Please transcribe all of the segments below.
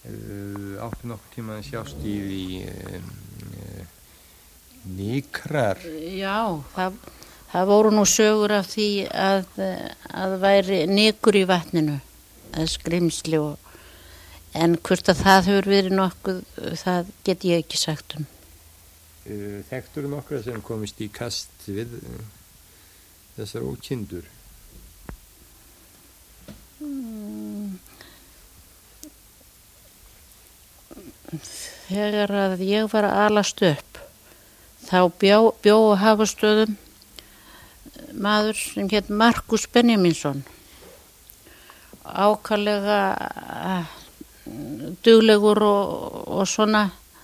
Áttu nokkuð tíma að sjást í nykrar? Já, það voru nú sögur af því að væri nykur í vatninu, að skrimsli en hvort að það hefur verið nokkuð, það get ég ekki sagt um. Þekktur nokkra sem komist í kast við þessar ókyndur? Þegar að ég var að alast upp, þá bjó á Hafastöðum maður sem hét Markus Benjamínsson, ákaflega duglegur og svona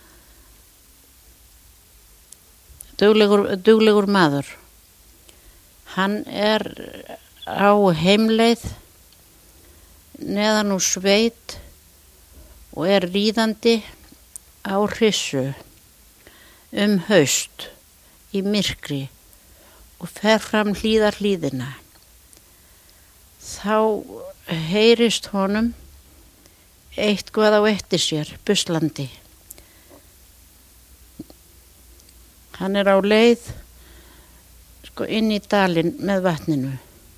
duglegur maður. Hann er á heimleið neðan úr sveit og er ríðandi á hryssu haust í myrkri og fer fram hlíðina. Þá heyrist honum eitthvað á eftir sér, buslandi. Hann er á leið inn í dalinn með vatninu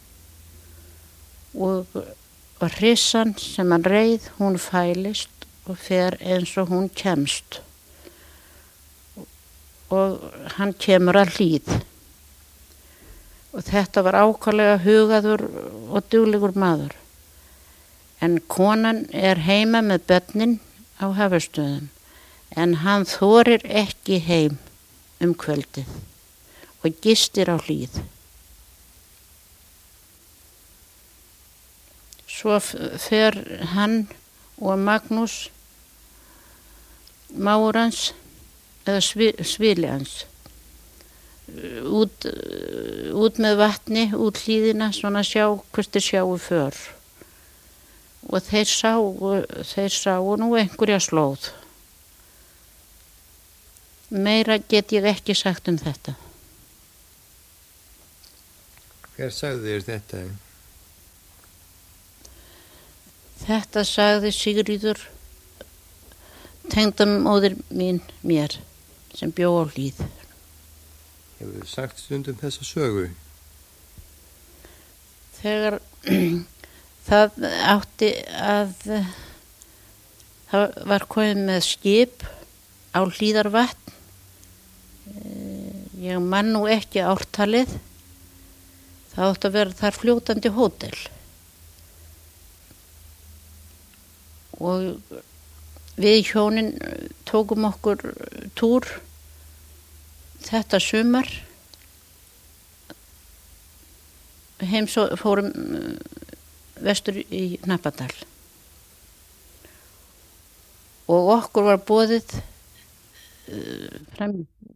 og hryssan sem hann reið, hún fælist og fer eins og hún kemst og hann kemur að hlíð. Og þetta var ákaflega hugaður og duglegur maður. En konan er heima með börnin á Hafastöðum, en hann þorir ekki heim kvöldið og gistir á hlíð. Svo fer hann og Magnús, mágur hans, eða svili hans, út með vatni, út hlíðina, svona sjá hvort þeir sjáu för. Og þeir sáu nú einhverja slóð. Meira get ég ekki sagt um þetta. Hver sagði þér þetta? Þetta sagði Sigríður, tengdamóðir mín mér, sem bjó á hlíð. Hefur þið sagt stundum þessa sögu? Þegar það átti að, það var komið með skip á Hlíðarvatn. Ég man nú ekki ártalið. Það átti að vera þar fljótandi hótel. Og við hjónin tókum okkur túr þetta sumar. Fórum vestur í Hnappadal. Og okkur var boðið fram